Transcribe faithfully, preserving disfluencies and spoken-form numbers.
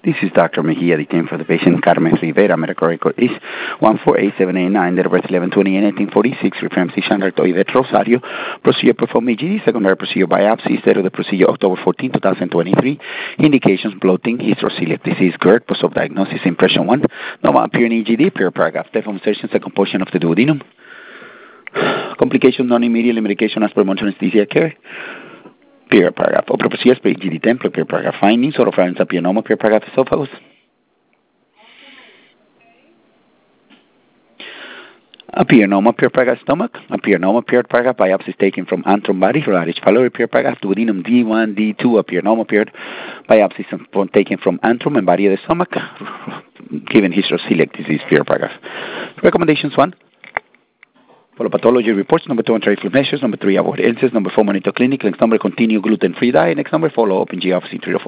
This is Doctor Mejia, the team for the patient. Carmen Rivera, medical record is one four eight seven eight nine, date of birth eleven twenty nineteen forty-six, reference physician Rectoidet Rosario, procedure performed E G D, secondary procedure biopsy, date of the procedure October fourteenth, twenty twenty-three, indications bloating, hystroceliac disease, GERD, post of diagnosis, impression one, normal appearing E G D, pure paragraph, deformation, second portion of the duodenum, complication non-immediate medication as per monitoring anesthesia care. Pure paragraph. Opera procedures per E G D temple, pure paragraph findings, oropharynx papilloma, pure paragraph esophagus. A pyelonoma, pure paragraph stomach. A pyelonoma, pure paragraph biopsies taken from antrum body, radish pylori, pure paragraph duodenum D one, D two, a pyelonoma, pure biopsies from, taken from antrum and body of the stomach, given hystroceliac disease, pure paragraph. Recommendations one. Follow pathology reports. Number two, anti-reflux measures. Number three, avoid illnesses. Number four, monitor clinic. Next number, continue gluten-free diet. Next number, follow up in G office in three or four.